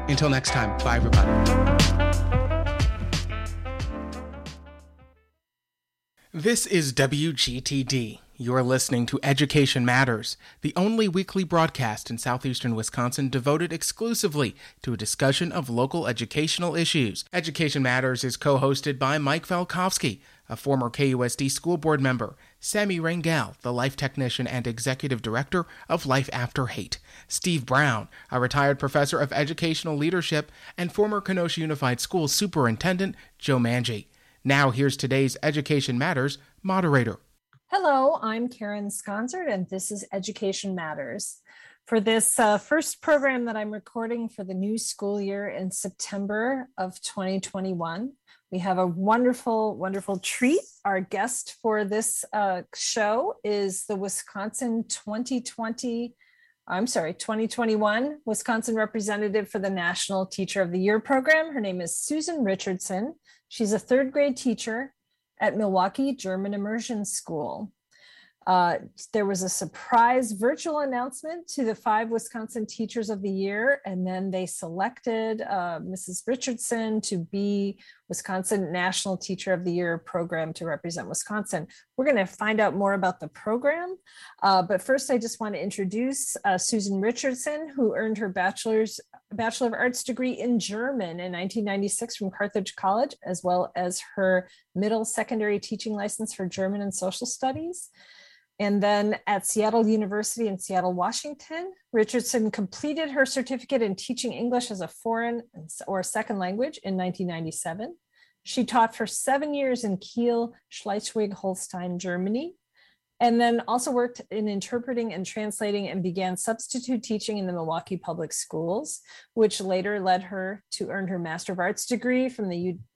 Until next time, bye everybody. This is WGTD. You're listening to Education Matters, the only weekly broadcast in southeastern Wisconsin devoted exclusively to a discussion of local educational issues. Education Matters is co-hosted by Mike Valkovsky, a former KUSD school board member, Sammy Rangel, the life technician and executive director of Life After Hate, Steve Brown, a retired professor of educational leadership, and former Kenosha Unified Schools superintendent Joe Manji. Now here's today's Education Matters moderator. Hello, I'm Karen Sconzert, and this is Education Matters. For this first program that I'm recording for the new school year in September of 2021, we have a wonderful, wonderful treat. Our guest for this show is the 2021 Wisconsin representative for the National Teacher of the Year program. Her name is Susan Richardson. She's a third grade teacher at Milwaukee German Immersion School. There was a surprise virtual announcement to the 5 Wisconsin Teachers of the Year, and then they selected Mrs. Richardson to be Wisconsin National Teacher of the Year program to represent Wisconsin. We're going to find out more about the program, but first I just want to introduce Susan Richardson, who earned her Bachelor of Arts degree in German in 1996 from Carthage College, as well as her middle secondary teaching license for German and Social Studies. And then at Seattle University in Seattle, Washington, Richardson completed her certificate in teaching English as a foreign or second language in 1997. She taught for 7 years in Kiel, Schleswig-Holstein, Germany, and then also worked in interpreting and translating and began substitute teaching in the Milwaukee Public Schools, which later led her to earn her Master of Arts degree from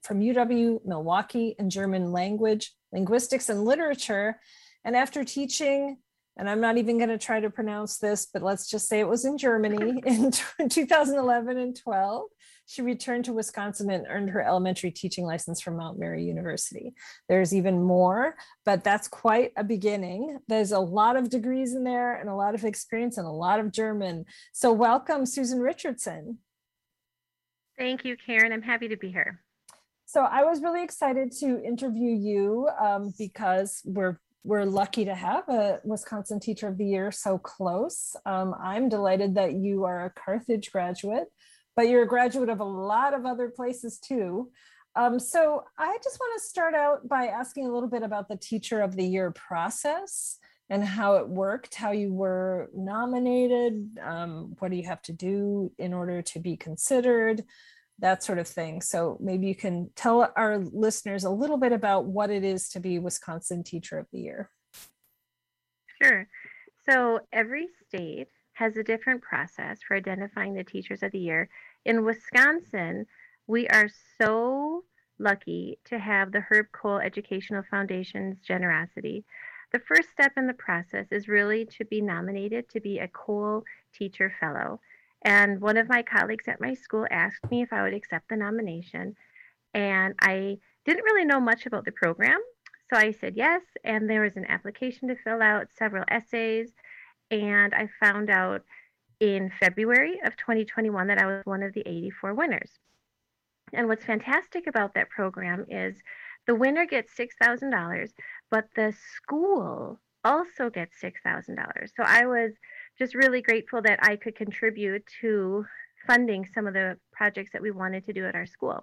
UW Milwaukee in German language, linguistics, and literature. And after teaching, and I'm not even going to try to pronounce this, but let's just say it was in Germany in 2011 and 12, she returned to Wisconsin and earned her elementary teaching license from Mount Mary University. There's even more, but that's quite a beginning. There's a lot of degrees in there and a lot of experience and a lot of German. So welcome, Susan Richardson. Thank you, Karen. I'm happy to be here. So I was really excited to interview you because we're lucky to have a Wisconsin Teacher of the Year so close. I'm delighted that you are a Carthage graduate, but you're a graduate of a lot of other places too. So I just want to start out by asking a little bit about the Teacher of the Year process and how it worked, how you were nominated, what do you have to do in order to be considered, that sort of thing. So maybe you can tell our listeners a little bit about what it is to be Wisconsin Teacher of the Year. Sure. So every state has a different process for identifying the Teachers of the Year. In Wisconsin, we are so lucky to have the Herb Kohl Educational Foundation's generosity. The first step in the process is really to be nominated to be a Kohl Teacher Fellow. And one of my colleagues at my school asked me if I would accept the nomination. And I didn't really know much about the program. So I said yes. And there was an application to fill out, several essays. And I found out in February of 2021 that I was one of the 84 winners. And what's fantastic about that program is the winner gets $6,000, but the school also gets $6,000. So I was just really grateful that I could contribute to funding some of the projects that we wanted to do at our school.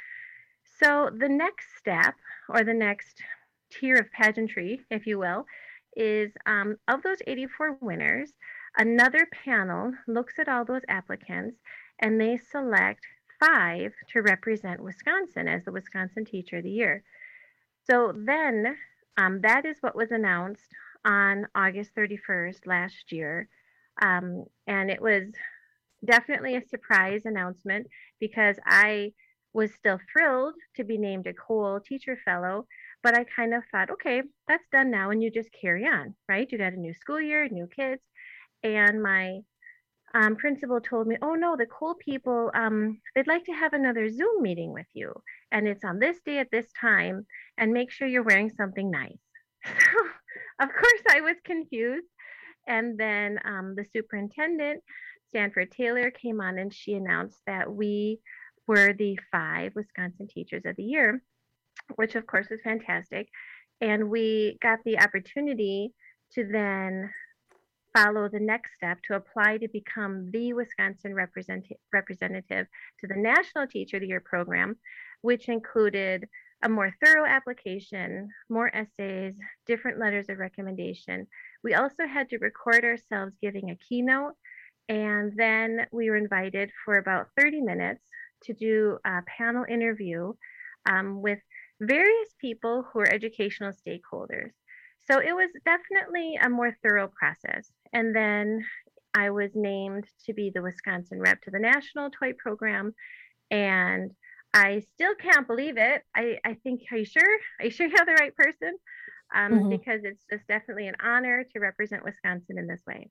So the next step, or the next tier of pageantry, if you will, is of those 84 winners, another panel looks at all those applicants and they select 5 to represent Wisconsin as the Wisconsin Teacher of the Year. So then that is what was announced on August 31st last year. And it was definitely a surprise announcement because I was still thrilled to be named a Kohl Teacher Fellow, but I kind of thought, okay, that's done now and you just carry on, right? You got a new school year, new kids. And my principal told me, oh no, the Kohl people, they'd like to have another Zoom meeting with you. And it's on this day at this time, and make sure you're wearing something nice. So, of course, I was confused. And then the superintendent Stanford Taylor came on and she announced that we were the 5 Wisconsin Teachers of the Year, which of course was fantastic. And we got the opportunity to then follow the next step to apply to become the Wisconsin representative to the National Teacher of the Year program, which included a more thorough application, more essays, different letters of recommendation. We also had to record ourselves giving a keynote, and then we were invited for about 30 minutes to do a panel interview with various people who are educational stakeholders. So it was definitely a more thorough process. And then I was named to be the Wisconsin rep to the National Toy Program. And I still can't believe it. I think, are you sure? Are you sure you have the right person? Because it's just definitely an honor to represent Wisconsin in this way.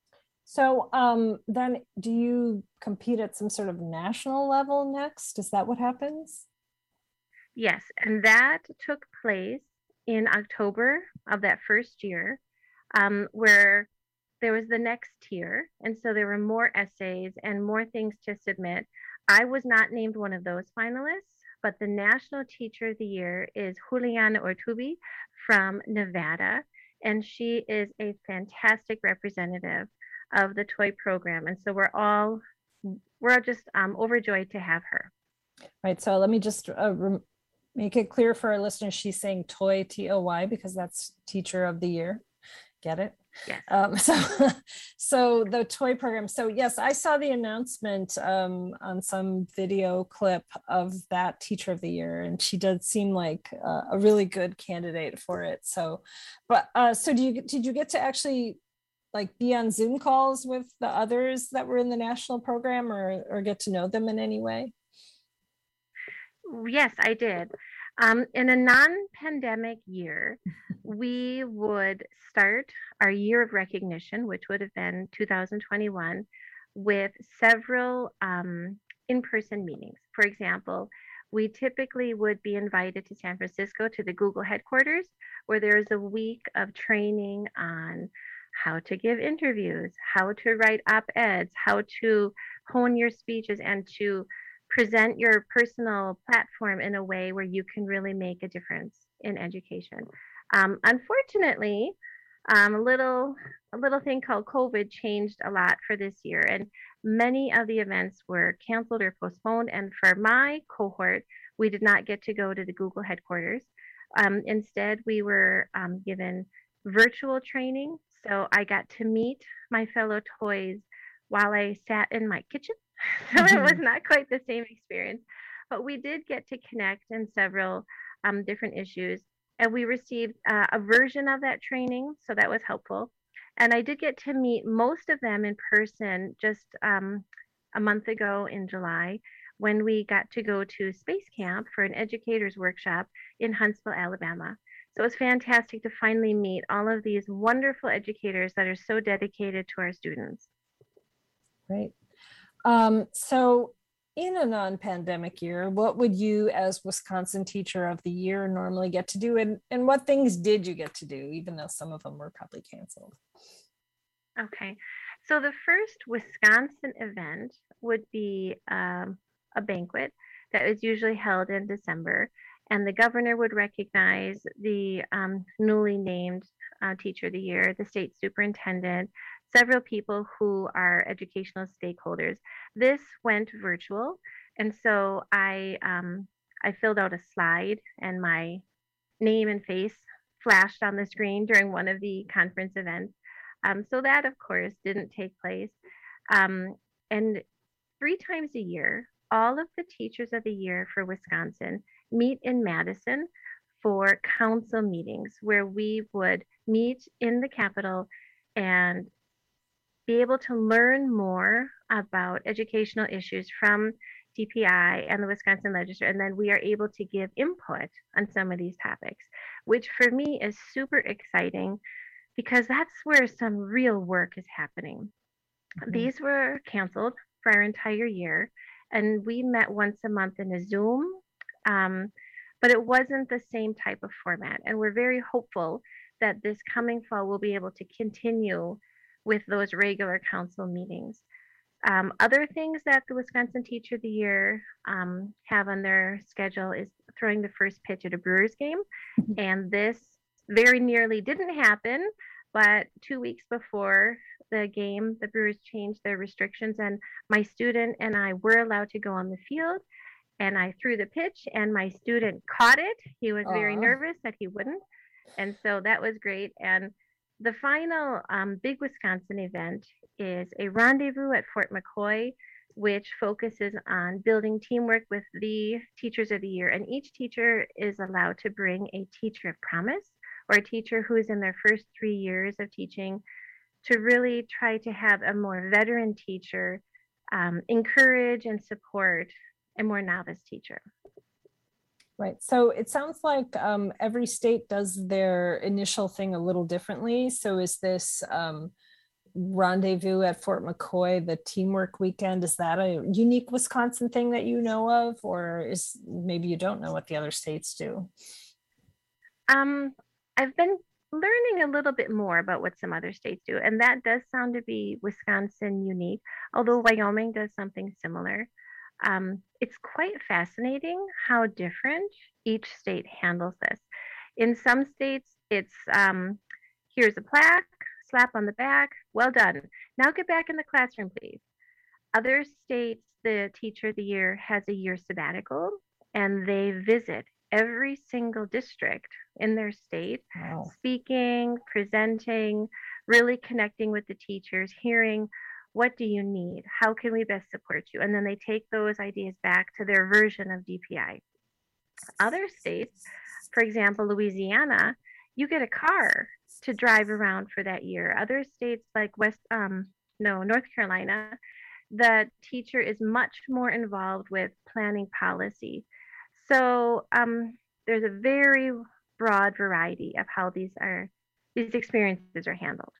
So then do you compete at some sort of national level next? Is that what happens? Yes, and that took place in October of that first year, where there was the next tier. And so there were more essays and more things to submit. I was not named one of those finalists, but the National Teacher of the Year is Juliana Ortubi from Nevada. And she is a fantastic representative of the toy program. And so we're all just overjoyed to have her. Right. So let me just make it clear for our listeners. She's saying toy, T-O-Y, because that's Teacher of the Year. Get it? Yes. So the toy program. So yes, I saw the announcement on some video clip of that Teacher of the Year, and she does seem like a really good candidate for it. So, but so did you get to actually like be on Zoom calls with the others that were in the national program, or get to know them in any way? Yes, I did. In a non-pandemic year, we would start our year of recognition, which would have been 2021, with several in-person meetings. For example, we typically would be invited to San Francisco to the Google headquarters, where there's a week of training on how to give interviews, how to write op-eds, how to hone your speeches, and to present your personal platform in a way where you can really make a difference in education. Unfortunately, a little thing called COVID changed a lot for this year, and many of the events were canceled or postponed. And for my cohort, we did not get to go to the Google headquarters. Instead, we were given virtual training. So I got to meet my fellow toys while I sat in my kitchen. So it was not quite the same experience, but we did get to connect in several different issues. And we received a version of that training, so that was helpful. And I did get to meet most of them in person just a month ago in July, when we got to go to Space Camp for an educators workshop in Huntsville, Alabama. So it was fantastic to finally meet all of these wonderful educators that are so dedicated to our students. Great. So in a non-pandemic year, what would you as Wisconsin Teacher of the Year normally get to do? And what things did you get to do, even though some of them were probably canceled? Okay. So the first Wisconsin event would be a banquet that is usually held in December. And the governor would recognize the newly named Teacher of the Year, the state superintendent, several people who are educational stakeholders. This went virtual, and so I filled out a slide, and my name and face flashed on the screen during one of the conference events. So that, of course, didn't take place. And 3 times a year, all of the Teachers of the Year for Wisconsin meet in Madison for council meetings, where we would meet in the Capitol and be able to learn more about educational issues from DPI and the Wisconsin Legislature, and then we are able to give input on some of these topics, which for me is super exciting because that's where some real work is happening. These were canceled for our entire year, and we met once a month in a Zoom, but it wasn't the same type of format, and we're very hopeful that this coming fall we'll be able to continue with those regular council meetings. Other things that the Wisconsin Teacher of the Year have on their schedule is throwing the first pitch at a Brewers game. And this very nearly didn't happen, but 2 weeks before the game, the Brewers changed their restrictions, and my student and I were allowed to go on the field. And I threw the pitch, and my student caught it. He was very nervous that he wouldn't. And so that was great. And the final big Wisconsin event is a rendezvous at Fort McCoy, which focuses on building teamwork with the teachers of the year. And each teacher is allowed to bring a teacher of promise, or a teacher who is in their first 3 years of teaching, to really try to have a more veteran teacher encourage and support a more novice teacher. Right. So it sounds like every state does their initial thing a little differently. So is this rendezvous at Fort McCoy, the teamwork weekend, is that a unique Wisconsin thing that you know of, or is maybe you don't know what the other states do? I've been learning a little bit more about what some other states do, and that does sound to be Wisconsin unique, although Wyoming does something similar. It's quite fascinating how different each state handles this. In some states, it's here's a plaque, slap on the back, well done. Now get back in the classroom, please. Other states, the Teacher of the Year has a year sabbatical, and they visit every single district in their state, speaking, presenting, really connecting with the teachers, hearing, what do you need? How can we best support you? And then they take those ideas back to their version of DPI. Other states, for example, Louisiana, you get a car to drive around for that year. Other states like North Carolina, the teacher is much more involved with planning policy. So there's a very broad variety of how these experiences are handled.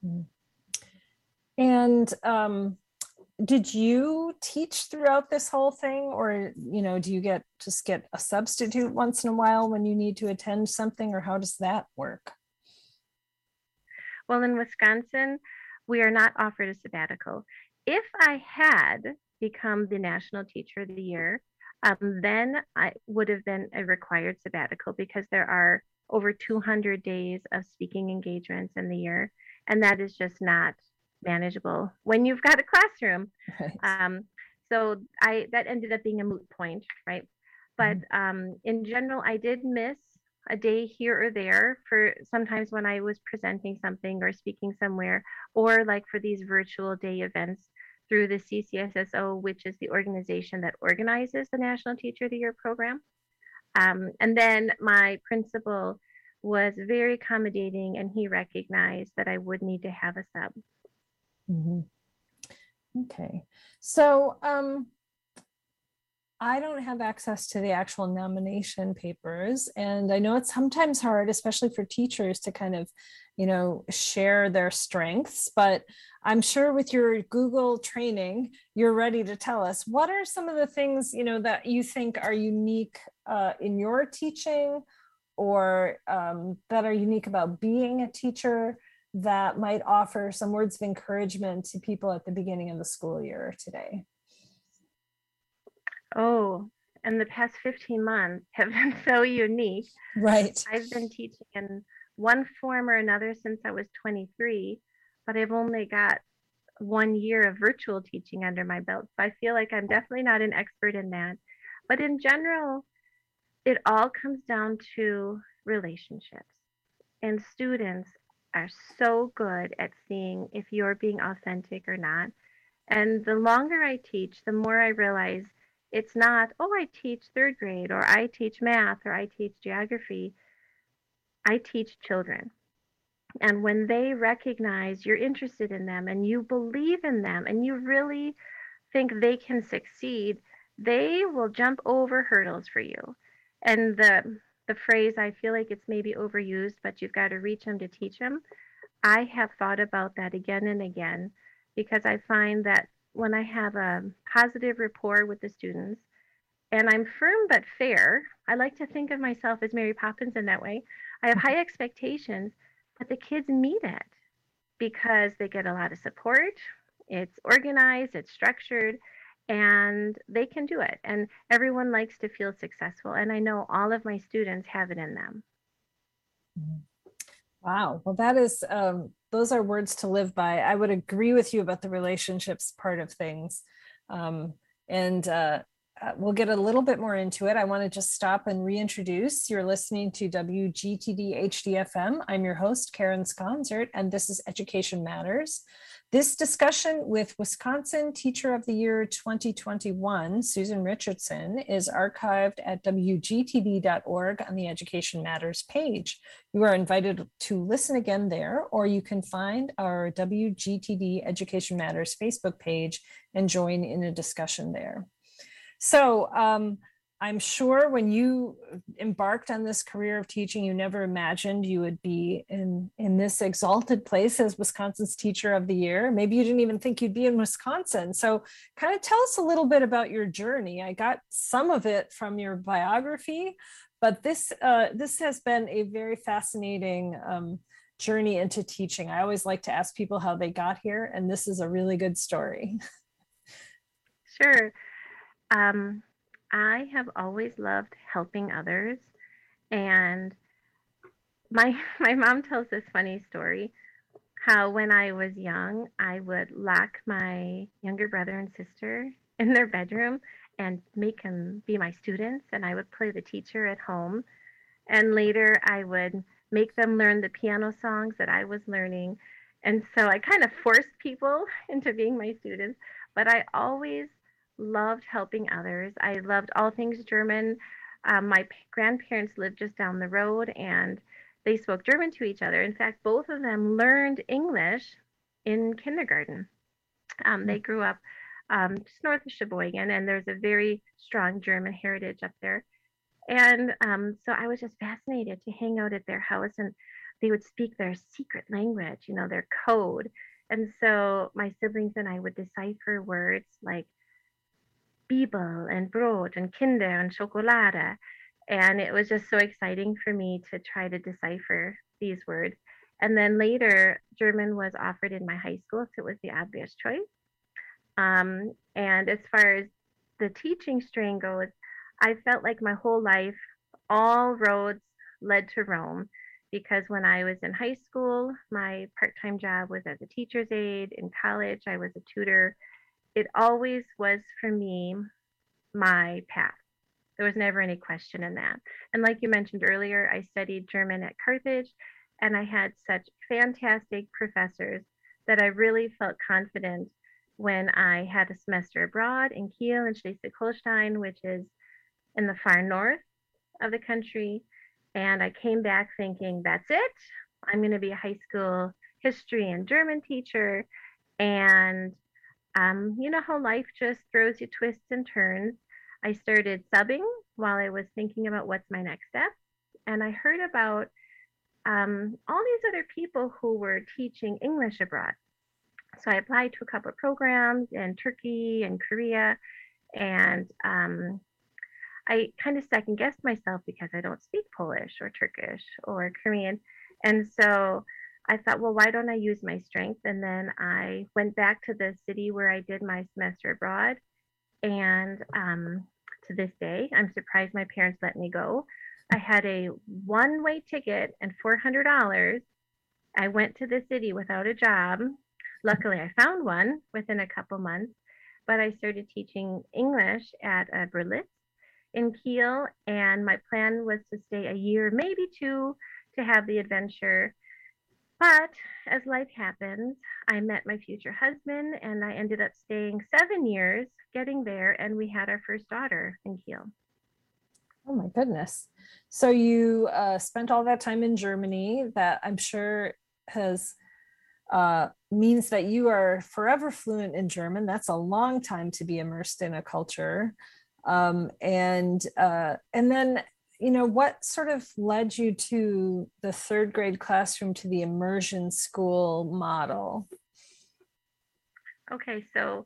And did you teach throughout this whole thing, or do you get a substitute once in a while when you need to attend something, or how does that work? Well, in Wisconsin, we are not offered a sabbatical. If I had become the National Teacher of the Year, then I would have been a required sabbatical, because there are over 200 days of speaking engagements in the year, and that is just not manageable when you've got a classroom. Right. So that ended up being a moot point, right? But in general, I did miss a day here or there for sometimes when I was presenting something or speaking somewhere, or like for these virtual day events through the CCSSO, which is the organization that organizes the National Teacher of the Year program. And then my principal was very accommodating, and he recognized that I would need to have a sub. Okay, so I don't have access to the actual nomination papers, and I know it's sometimes hard, especially for teachers, to kind of, share their strengths, but I'm sure with your Google training, you're ready to tell us what are some of the things, that you think are unique in your teaching, or that are unique about being a teacher, that might offer some words of encouragement to people at the beginning of the school year today? Oh, and the past 15 months have been so unique. Right. I've been teaching in one form or another since I was 23, but I've only got 1 year of virtual teaching under my belt. So I feel like I'm definitely not an expert in that. But in general, it all comes down to relationships. And students are so good at seeing if you're being authentic or not. And the longer I teach, the more I realize it's not, I teach third grade, or I teach math, or I teach geography. I teach children. And when they recognize you're interested in them, and you believe in them, and you really think they can succeed, they will jump over hurdles for you. And the phrase, I feel like it's maybe overused, but you've got to reach them to teach them. I have thought about that again and again, because I find that when I have a positive rapport with the students, and I'm firm but fair, I like to think of myself as Mary Poppins in that way. I have high expectations, but the kids meet it because they get a lot of support It's organized, it's structured, and they can do it. And everyone likes to feel successful. And I know all of my students have it in them. Wow. Well, that is, those are words to live by. I would agree with you about the relationships part of things. And we'll get a little bit more into it. I want to just stop and reintroduce. You're listening to WGTD HDFM. I'm your host, Karen Sconzert, and this is Education Matters. This discussion with Wisconsin Teacher of the Year 2021, Susan Richardson, is archived at wgtd.org on the Education Matters page. You are invited to listen again there, or you can find our WGTD Education Matters Facebook page and join in a discussion there. So I'm sure when you embarked on this career of teaching, you never imagined you would be in this exalted place as Wisconsin's Teacher of the Year. Maybe you didn't even think you'd be in Wisconsin. So kind of tell us a little bit about your journey. I got some of it from your biography, but this has been a very fascinating journey into teaching. I always like to ask people how they got here, and this is a really good story. Sure. I have always loved helping others, and my mom tells this funny story how when I was young, I would lock my younger brother and sister in their bedroom and make them be my students, and I would play the teacher at home. And later I would make them learn the piano songs that I was learning. And so I kind of forced people into being my students, but I always loved helping others. I loved all things German. My grandparents lived just down the road, and they spoke German to each other. In fact, both of them learned English in kindergarten. They grew up just north of Sheboygan, and there's a very strong German heritage up there. And so I was just fascinated to hang out at their house, and they would speak their secret language, their code. And so my siblings and I would decipher words like Bibel and Brot and Kinder and Schokolade. And it was just so exciting for me to try to decipher these words. And then later, German was offered in my high school, so it was the obvious choice. And as far as the teaching strain goes, I felt like my whole life, all roads led to Rome, because when I was in high school, my part-time job was as a teacher's aide. In college, I was a tutor. It always was for me my path. There was never any question in that. And like you mentioned earlier, I studied German at Carthage, and I had such fantastic professors that I really felt confident when I had a semester abroad in Kiel in Schleswig-Holstein, which is in the far north of the country. And I came back thinking, that's it. I'm going to be a high school history and German teacher. And you know how life just throws you twists and turns. I started subbing while I was thinking about what's my next step. And I heard about all these other people who were teaching English abroad. So I applied to a couple of programs in Turkey and Korea. And I kind of second guessed myself because I don't speak Polish or Turkish or Korean. And so I thought, well, why don't I use my strength? And then I went back to the city where I did my semester abroad. And to this day, I'm surprised my parents let me go. I had a one-way ticket and $400. I went to the city without a job. Luckily, I found one within a couple months, but I started teaching English at Berlitz in Kiel. And my plan was to stay a year, maybe two, to have the adventure. But as life happens, I met my future husband, and I ended up staying 7 years, getting there, and we had our first daughter in Kiel. Oh my goodness. So you spent all that time in Germany, that I'm sure has means that you are forever fluent in German. That's a long time to be immersed in a culture. And then, what sort of led you to the third grade classroom, to the immersion school model? Okay, so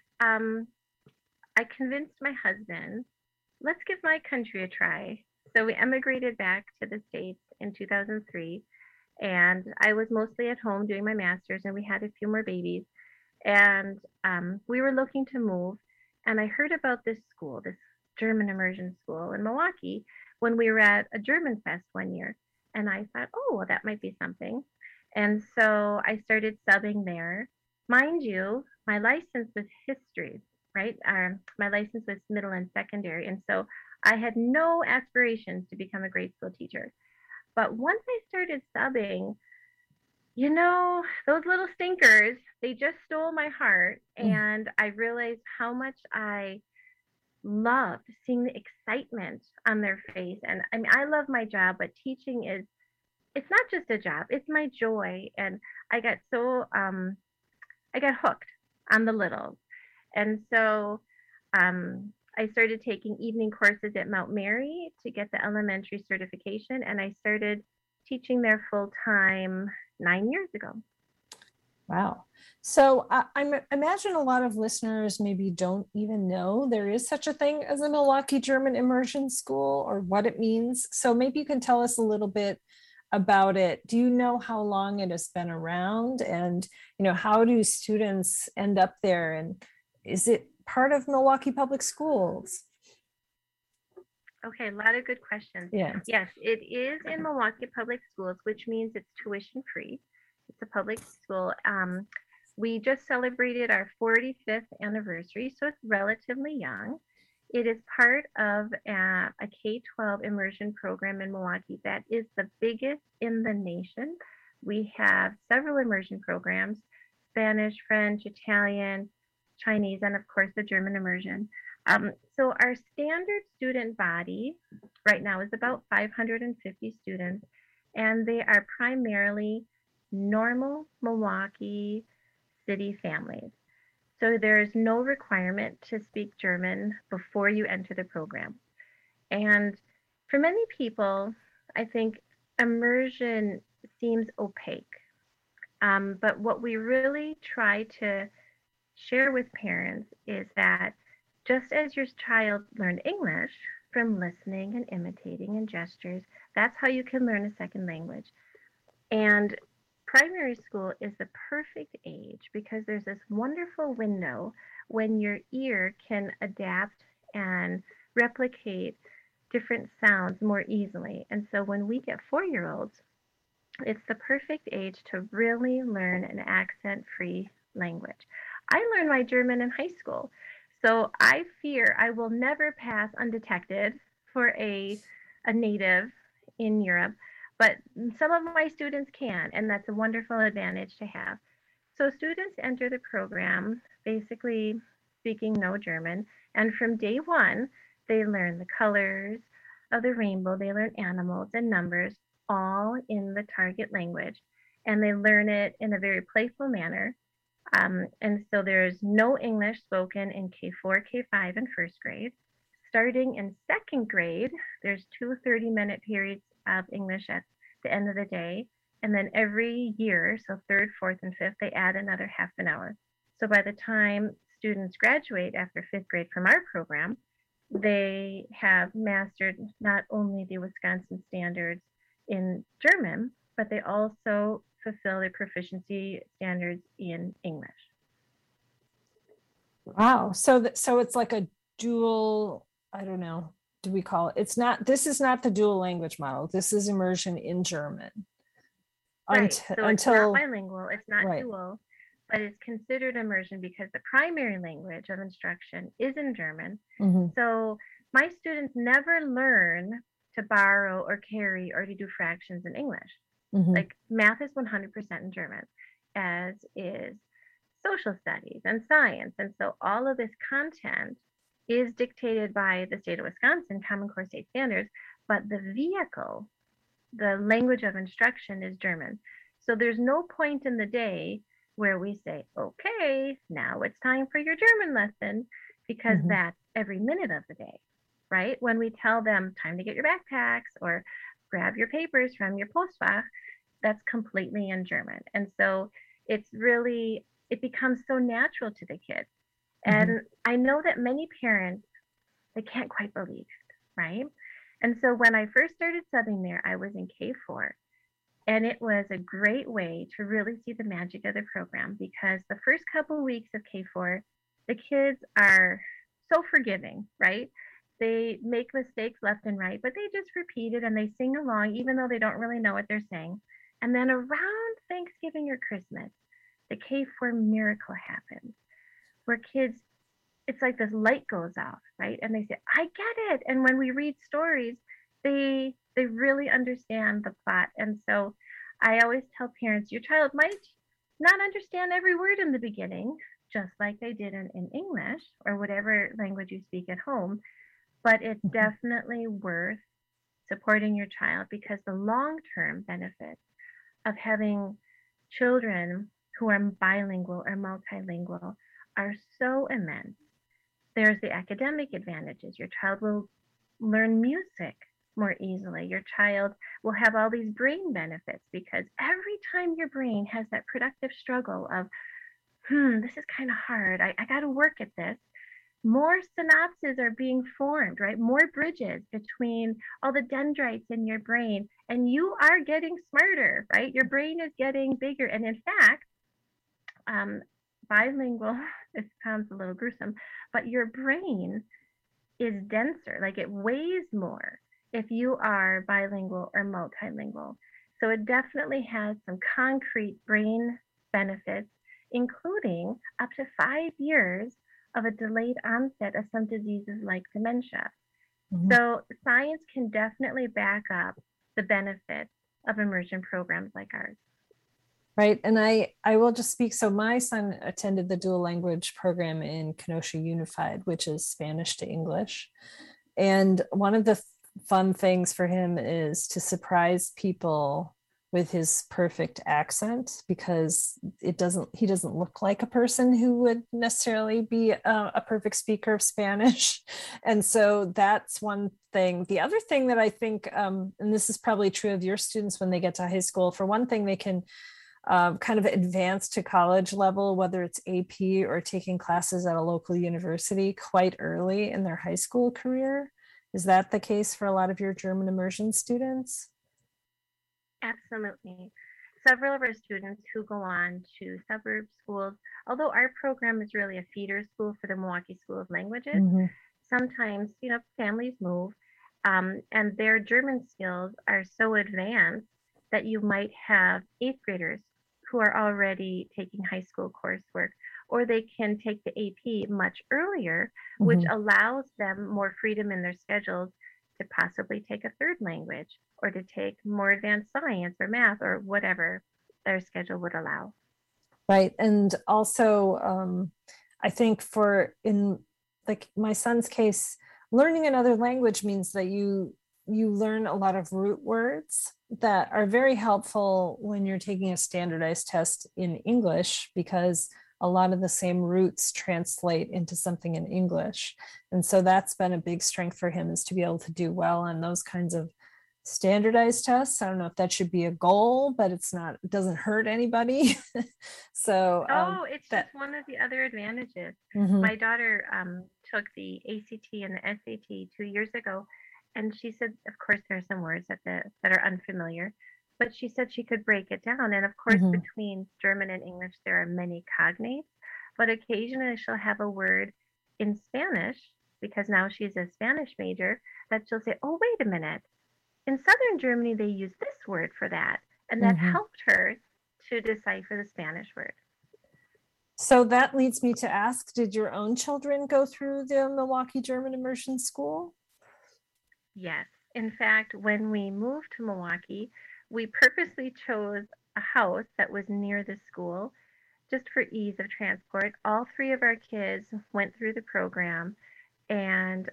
I convinced my husband, let's give my country a try. So we emigrated back to the States in 2003, and I was mostly at home doing my master's, and we had a few more babies. And we were looking to move, and I heard about this school, this German immersion school in Milwaukee, when we were at a German fest one year. And I thought, oh, well, that might be something. And so I started subbing there. Mind you, my license was history, right? My license was middle and secondary. And so I had no aspirations to become a grade school teacher. But once I started subbing, those little stinkers, they just stole my heart. And I realized how much I loved seeing the excitement on their face. And I mean, I love my job, but teaching it's not just a job, it's my joy. And I got I got hooked on the littles. And so I started taking evening courses at Mount Mary to get the elementary certification. And I started teaching there full time 9 years ago. Wow. So I imagine a lot of listeners maybe don't even know there is such a thing as a Milwaukee German Immersion School or what it means. So maybe you can tell us a little bit about it. Do you know how long it has been around, and how do students end up there, and is it part of Milwaukee Public Schools? Okay, a lot of good questions. Yeah. Yes, it is in Milwaukee Public Schools, which means it's tuition free. It's a public school. We just celebrated our 45th anniversary, so it's relatively young. It is part of a K-12 immersion program in Milwaukee that is the biggest in the nation. We have several immersion programs: Spanish, French, Italian, Chinese, and of course the German immersion. So our standard student body right now is about 550 students, and they are primarily normal Milwaukee city families. So there's no requirement to speak German before you enter the program. And for many people, I think immersion seems opaque. But what we really try to share with parents is that just as your child learned English from listening and imitating and gestures, that's how you can learn a second language. And primary school is the perfect age because there's this wonderful window when your ear can adapt and replicate different sounds more easily. And so when we get 4-year-olds, it's the perfect age to really learn an accent-free language. I learned my German in high school, so I fear I will never pass undetected for a native in Europe. But some of my students can, and that's a wonderful advantage to have. So students enter the program basically speaking no German, and from day one, they learn the colors of the rainbow, they learn animals and numbers, all in the target language, and they learn it in a very playful manner. And so there's no English spoken in K4, K5, and first grade. Starting in second grade, there's 2 30-minute periods of English at the end of the day. And then every year, so third, fourth, and fifth, they add another half an hour. So by the time students graduate after fifth grade from our program, they have mastered not only the Wisconsin standards in German, but they also fulfill their proficiency standards in English. Wow. So it's like a dual, I don't know, do we call it? This is not the dual language model. This is immersion in German. Right. So it's not bilingual, it's not right. dual, but it's considered immersion because the primary language of instruction is in German. Mm-hmm. So my students never learn to borrow or carry or to do fractions in English. Mm-hmm. Like math is 100% in German, as is social studies and science. And so all of this content is dictated by the state of Wisconsin Common Core State Standards, but the vehicle, the language of instruction is German. So there's no point in the day where we say, okay, now it's time for your German lesson, because mm-hmm. that's every minute of the day, right? When we tell them time to get your backpacks or grab your papers from your Postfach, that's completely in German. And so it becomes so natural to the kids. And mm-hmm. I know that many parents, they can't quite believe, right? And so when I first started subbing there, I was in K4. And it was a great way to really see the magic of the program because the first couple of weeks of K4, the kids are so forgiving, right? They make mistakes left and right, but they just repeat it and they sing along even though they don't really know what they're saying. And then around Thanksgiving or Christmas, the K4 miracle happens where kids, it's like this light goes off, right? And they say, I get it. And when we read stories, they really understand the plot. And so I always tell parents, your child might not understand every word in the beginning, just like they did in English or whatever language you speak at home, but it's definitely worth supporting your child because the long-term benefits of having children who are bilingual or multilingual are so immense. There's the academic advantages. Your child will learn music more easily. Your child will have all these brain benefits because every time your brain has that productive struggle of, this is kind of hard. I got to work at this. More synapses are being formed, right? More bridges between all the dendrites in your brain, and you are getting smarter, right? Your brain is getting bigger. And in fact, bilingual, it sounds a little gruesome, but your brain is denser, like it weighs more if you are bilingual or multilingual. So it definitely has some concrete brain benefits, including up to 5 years of a delayed onset of some diseases like dementia. Mm-hmm. So science can definitely back up the benefits of immersion programs like ours. Right. And I will just speak. So my son attended the dual language program in Kenosha Unified, which is Spanish to English. And one of the fun things for him is to surprise people with his perfect accent, because he doesn't look like a person who would necessarily be a perfect speaker of Spanish. And so that's one thing. The other thing that I think, and this is probably true of your students when they get to high school, for one thing, they can kind of advance to college level, whether it's AP or taking classes at a local university quite early in their high school career. Is that the case for a lot of your German immersion students? Absolutely. Several of our students who go on to suburb schools, although our program is really a feeder school for the Milwaukee School of Languages, sometimes, families move and their German skills are so advanced that you might have eighth graders who are already taking high school coursework, or they can take the AP much earlier, which allows them more freedom in their schedules to possibly take a third language or to take more advanced science or math or whatever their schedule would allow. Right. And also, I think in like my son's case, learning another language means that you learn a lot of root words that are very helpful when you're taking a standardized test in English, because a lot of the same roots translate into something in English. And so that's been a big strength for him, is to be able to do well on those kinds of standardized tests. I don't know if that should be a goal, but it doesn't hurt anybody. So it's just one of the other advantages. My daughter took the ACT and the SAT 2 years ago, and she said, of course, there are some words that are unfamiliar, but she said she could break it down. And of course, between German and English, there are many cognates, but occasionally she'll have a word in Spanish, because now she's a Spanish major, that she'll say, oh, wait a minute. In Southern Germany, they use this word for that. And that helped her to decipher the Spanish word. So that leads me to ask, did your own children go through the Milwaukee German Immersion School? Yes. In fact, when we moved to Milwaukee, we purposely chose a house that was near the school just for ease of transport. All three of our kids went through the program, and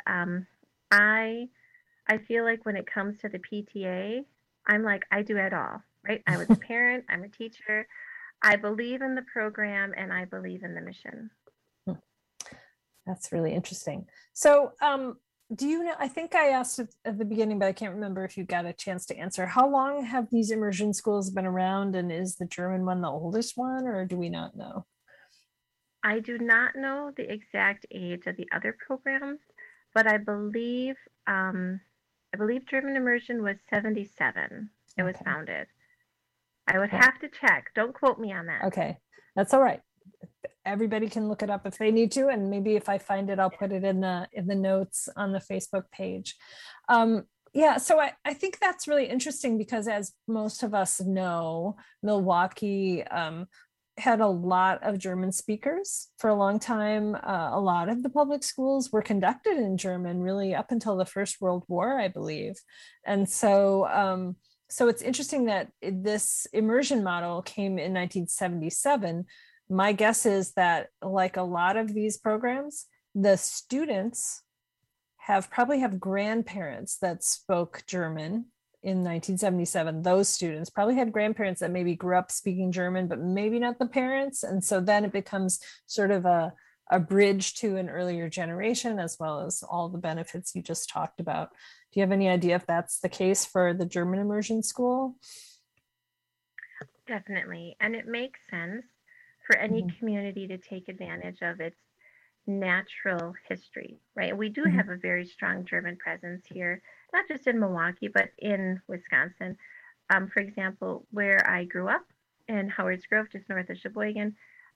I feel like when it comes to the PTA, I'm like, I do it all, right? I was a parent, I'm a teacher. I believe in the program and I believe in the mission. That's really interesting. So do you know, I think I asked at the beginning, but I can't remember if you got a chance to answer. How long have these immersion schools been around, and is the German one the oldest one, or do we not know? I do not know the exact age of the other programs, but I believe German Immersion was 77. It was founded. I would have to check. Don't quote me on that. Okay, that's all right. Everybody can look it up if they need to, and maybe if I find it, I'll put it in the notes on the Facebook page. Yeah, so I think that's really interesting because, as most of us know, Milwaukee had a lot of German speakers for a long time. A lot of the public schools were conducted in German, really up until the First World War, I believe. And so, so it's interesting that this immersion model came in 1977. My guess is that, like a lot of these programs, the students probably have grandparents that spoke German in 1977. Those students probably had grandparents that maybe grew up speaking German, but maybe not the parents. And so then it becomes sort of a bridge to an earlier generation, as well as all the benefits you just talked about. Do you have any idea if that's the case for the German immersion school? Definitely. And it makes sense for any community to take advantage of its natural history, right? We do have a very strong German presence here, not just in Milwaukee, but in Wisconsin. For example, where I grew up in Howards Grove, just north of Sheboygan,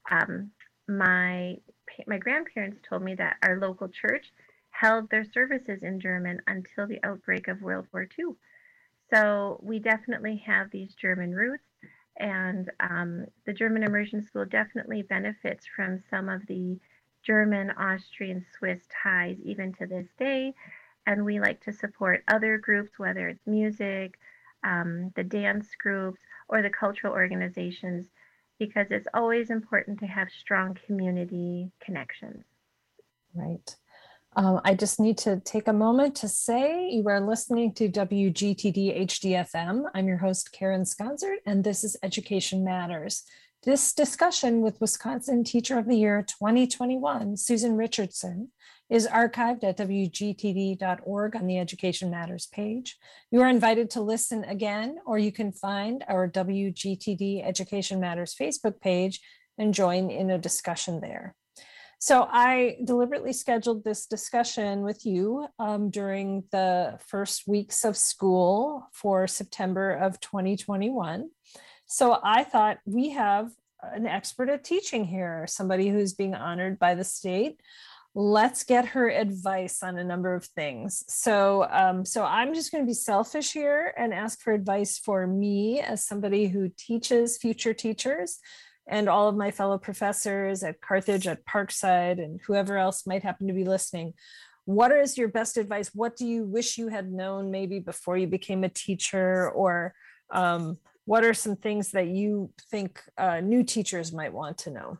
my grandparents told me that our local church held their services in German until the outbreak of World War II. So we definitely have these German roots, and the German immersion school definitely benefits from some of the German, Austrian, Swiss ties even to this day. And we like to support other groups, whether it's music, the dance groups, or the cultural organizations, because it's always important to have strong community connections. Right. I just need to take a moment to say you are listening to WGTD HDFM. I'm your host, Karen Sconzert, and this is Education Matters. This discussion with Wisconsin Teacher of the Year 2021, Susan Richardson, is archived at wgtd.org on the Education Matters page. You are invited to listen again, or you can find our WGTD Education Matters Facebook page and join in a discussion there. So I deliberately scheduled this discussion with you during the first weeks of school for September of 2021. So I thought, we have an expert at teaching here, somebody who's being honored by the state. Let's get her advice on a number of things. So I'm just going to be selfish here and ask for advice for me as somebody who teaches future teachers, and all of my fellow professors at Carthage, at Parkside, and whoever else might happen to be listening. What is your best advice? What do you wish you had known maybe before you became a teacher? Or what are some things that you think new teachers might want to know?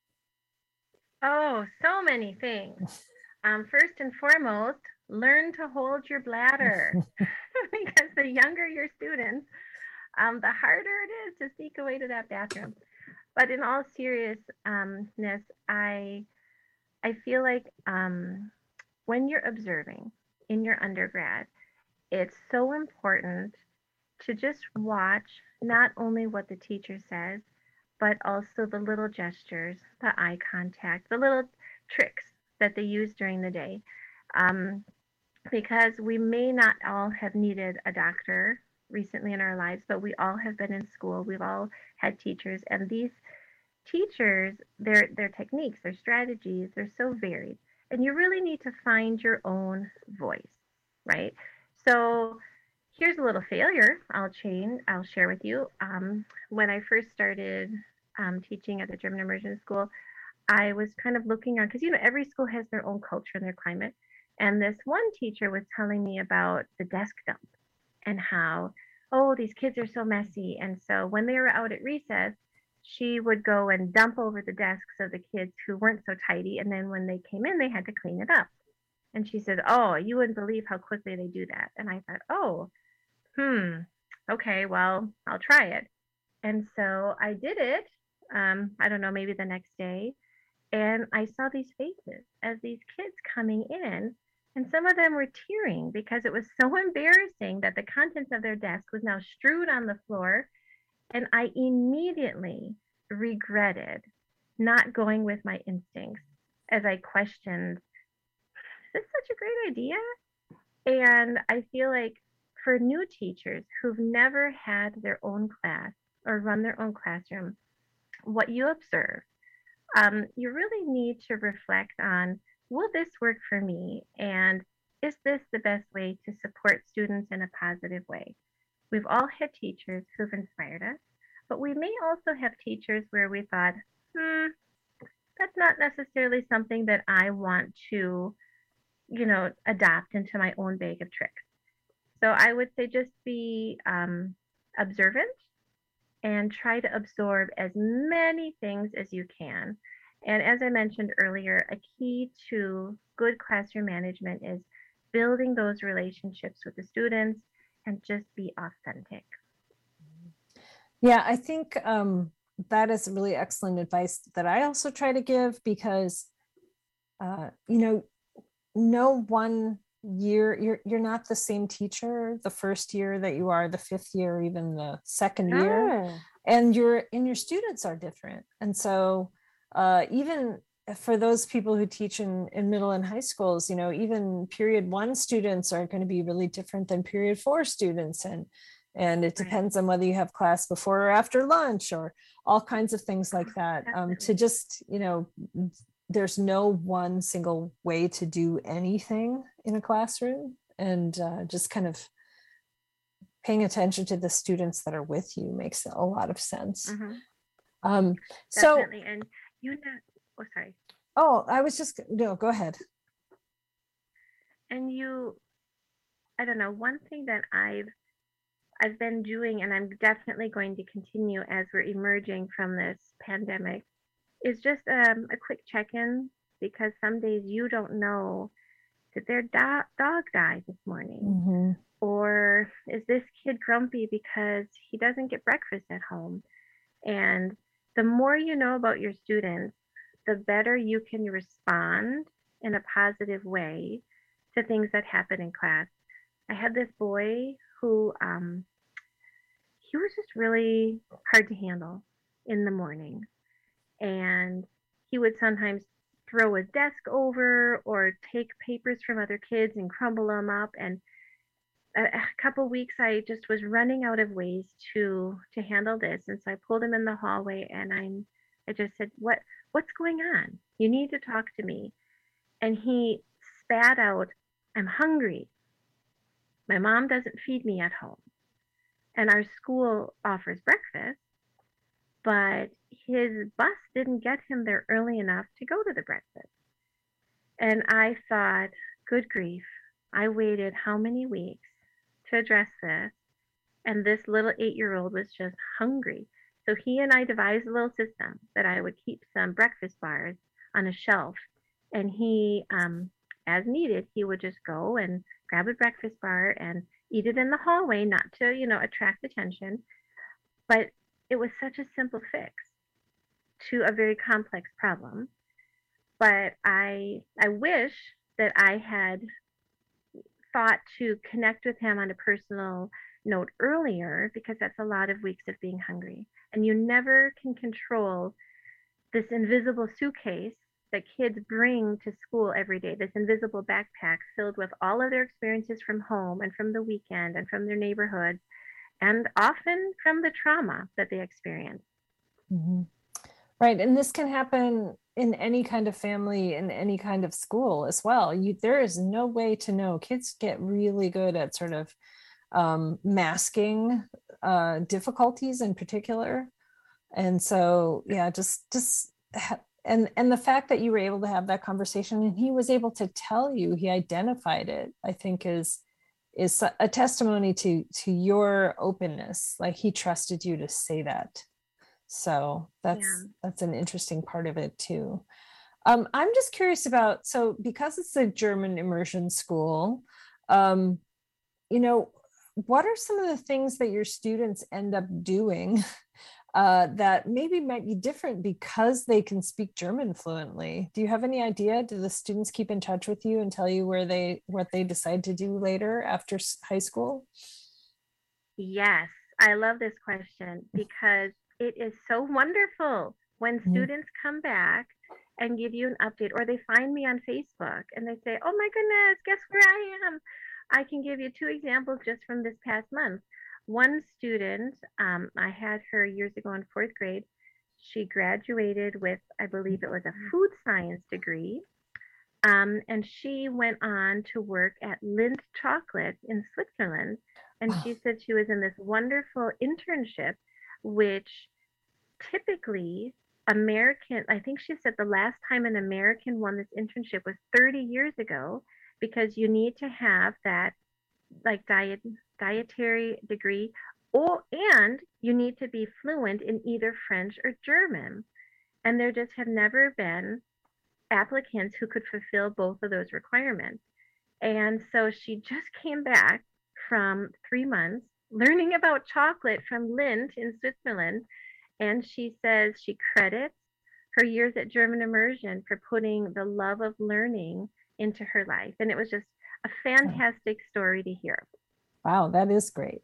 Oh, so many things. First and foremost, learn to hold your bladder, because the younger your students, the harder it is to sneak away to that bathroom. But in all seriousness, I feel like when you're observing in your undergrad, it's so important to just watch not only what the teacher says, but also the little gestures, the eye contact, the little tricks that they use during the day. Because we may not all have needed a doctor recently in our lives, but we all have been in school. We've all had teachers, and these teachers, their techniques, their strategies, they're so varied, and you really need to find your own voice, right? So here's a little failure I'll share with you. When I first started teaching at the German immersion school, I was kind of looking on, because every school has their own culture and their climate, and this one teacher was telling me about the desk dump and how, oh, these kids are so messy. And so when they were out at recess, she would go and dump over the desks of the kids who weren't so tidy, and then when they came in, they had to clean it up. And she said, oh, you wouldn't believe how quickly they do that. And I thought, oh, okay, well, I'll try it. And so I did it, I don't know, maybe the next day, and I saw these faces as these kids coming in, and some of them were tearing because it was so embarrassing that the contents of their desk was now strewed on the floor. And I immediately regretted not going with my instincts as I questioned, is this such a great idea? And I feel like for new teachers who've never had their own class, or run their own classroom, what you observe, you really need to reflect on, will this work for me? And is this the best way to support students in a positive way? We've all had teachers who've inspired us, but we may also have teachers where we thought, that's not necessarily something that I want to, adopt into my own bag of tricks. So I would say just be observant and try to absorb as many things as you can. And as I mentioned earlier, a key to good classroom management is building those relationships with the students and just be authentic. Yeah, I think that is really excellent advice that I also try to give, because, no one year, you're not the same teacher the first year that you are the fifth year, even the second year, and your students are different. And so even for those people who teach in middle and high schools, even period 1 students are going to be really different than period 4 students, and it depends on whether you have class before or after lunch, or all kinds of things like that. To just, there's no one single way to do anything in a classroom, and just kind of paying attention to the students that are with you makes a lot of sense. Mm-hmm. Definitely. And sorry. Oh, I was just, no, go ahead. And I don't know, one thing that I've been doing, and I'm definitely going to continue as we're emerging from this pandemic, is just a quick check-in, because some days you don't know, did their dog die this morning? Mm-hmm. Or is this kid grumpy because he doesn't get breakfast at home? And the more you know about your students, the better you can respond in a positive way to things that happen in class. I had this boy who he was just really hard to handle in the morning, and he would sometimes throw his desk over or take papers from other kids and crumble them up. And a couple weeks I just was running out of ways to handle this, and so I pulled him in the hallway, and I just said, what's going on? You need to talk to me. And he spat out, I'm hungry. My mom doesn't feed me at home, and our school offers breakfast, but his bus didn't get him there early enough to go to the breakfast. And I thought, good grief, I waited how many weeks to address this, and this little 8-year-old was just hungry. So he and I devised a little system that I would keep some breakfast bars on a shelf, and he, as needed, he would just go and grab a breakfast bar and eat it in the hallway, not to, attract attention. But it was such a simple fix to a very complex problem. But I wish that I had thought to connect with him on a personal note earlier, because that's a lot of weeks of being hungry. And you never can control this invisible suitcase that kids bring to school every day, this invisible backpack filled with all of their experiences from home and from the weekend and from their neighborhood, and often from the trauma that they experience. Mm-hmm. Right. And this can happen in any kind of family, in any kind of school as well. There is no way to know. Kids get really good at sort of masking difficulties in particular. And so, yeah, and the fact that you were able to have that conversation and he was able to tell you, he identified it, I think is a testimony to your openness. Like, he trusted you to say that. So that's an interesting part of it too. I'm just curious about, so because it's a German immersion school, what are some of the things that your students end up doing that maybe might be different because they can speak German fluently? Do you have any idea? Do the students keep in touch with you and tell you what they decide to do later after high school? Yes, I love this question, because it is so wonderful when students come back and give you an update, or they find me on Facebook and they say, oh my goodness, guess where I am? I can give you 2 examples just from this past month. one student, I had her years ago in fourth grade. She graduated with, I believe it was a food science degree. And she went on to work at Lindt Chocolate in Switzerland. And Oh, she said she was in this wonderful internship, which typically American, I think she said the last time an American won this internship was 30 years ago, because you need to have that like dietary degree, or and you need to be fluent in either French or German. And there just have never been applicants who could fulfill both of those requirements. And so she just came back from 3 months learning about chocolate from Lindt in Switzerland. And she says she credits her years at German Immersion for putting the love of learning into her life. And it was just a fantastic story to hear. wow, that is great.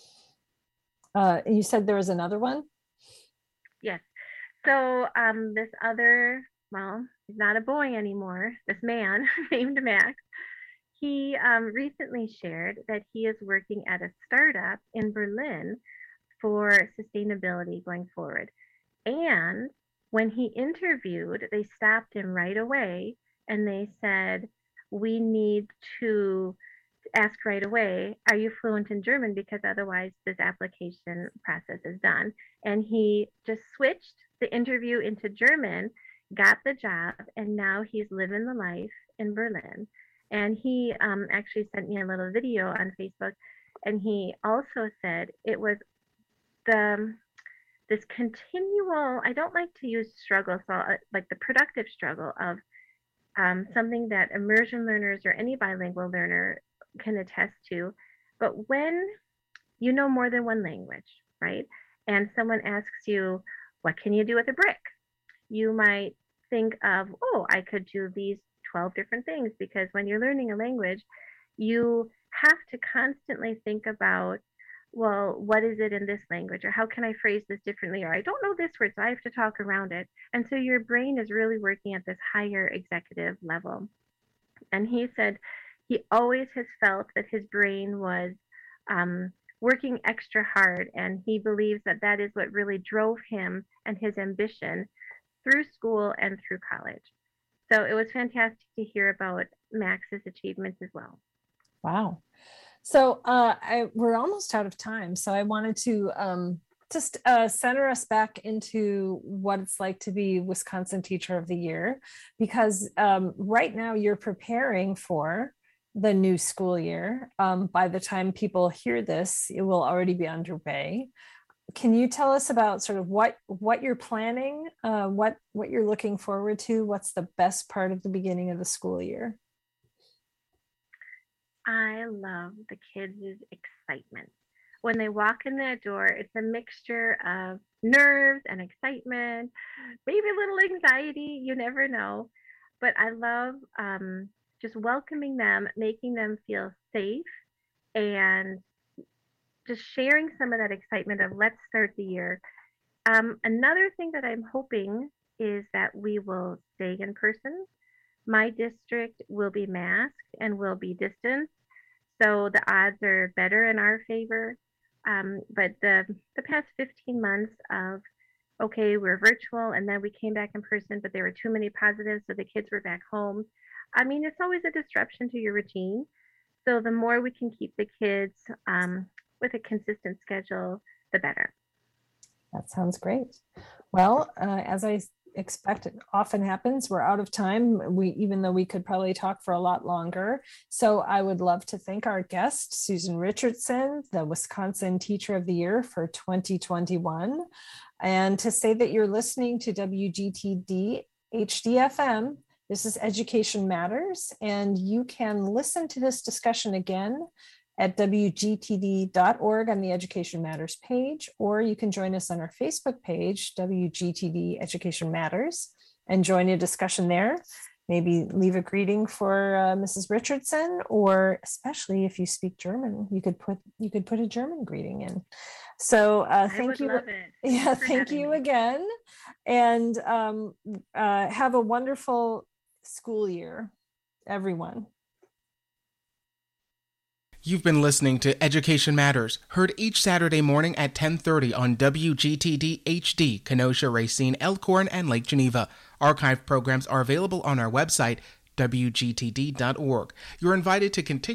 You said there was another one? Yes. So this other, well, he's not a boy anymore, this man named Max, he recently shared that he is working at a startup in Berlin for sustainability going forward. And when he interviewed, they stopped him right away and they said, we need to ask right away, are you fluent in German? Because otherwise this application process is done. And he just switched the interview into German, got the job, and now he's living the life in Berlin. And he actually sent me a little video on Facebook, and he also said it was the this continual, I don't like to use struggle, so like the productive struggle of something that immersion learners or any bilingual learner can attest to. But when you know more than one language, right? And someone asks you, what can you do with a brick? You might think of, oh, I could do these 12 different things, because when you're learning a language, you have to constantly think about, well, what is it in this language? Or how can I phrase this differently? Or I don't know this word, so I have to talk around it. And so your brain is really working at this higher executive level. And he said he always has felt that his brain was working extra hard. And he believes that that is what really drove him and his ambition through school and through college. So it was fantastic to hear about Max's achievements as well. Wow. So we're almost out of time. So I wanted to just center us back into what it's like to be Wisconsin Teacher of the Year, because right now you're preparing for the new school year. By the time people hear this, it will already be underway. Can you tell us about sort of what you're planning, what you're looking forward to? What's the best part of the beginning of the school year? I love the kids' excitement. When they walk in that door, it's a mixture of nerves and excitement, maybe a little anxiety, you never know. But I love just welcoming them, making them feel safe, and just sharing some of that excitement of let's start the year. Another thing that I'm hoping is that we will stay in person. My district will be masked and will be distanced, so the odds are better in our favor. But the past 15 months of, okay, we're virtual, and then we came back in person, but there were too many positives, so the kids were back home. I mean, it's always a disruption to your routine. So the more we can keep the kids with a consistent schedule, the better. That sounds great. Well, as I expect it often happens, we're out of time. Even though we could probably talk for a lot longer. So I would love to thank our guest, Susan Richardson, the Wisconsin Teacher of the Year for 2021. And to say that you're listening to WGTD HDFM. This is Education Matters, and you can listen to this discussion again at wgtd.org on the Education Matters page, or you can join us on our Facebook page, WGTD Education Matters, and join a discussion there. Maybe leave a greeting for Mrs. Richardson, or especially if you speak German, you could put a German greeting in. So thank you. Love it. Yeah, thank you again, and have a wonderful school year, everyone. You've been listening to Education Matters, heard each Saturday morning at 10:30 on WGTD HD, Kenosha, Racine, Elkhorn, and Lake Geneva. Archive programs are available on our website, WGTD.org. You're invited to continue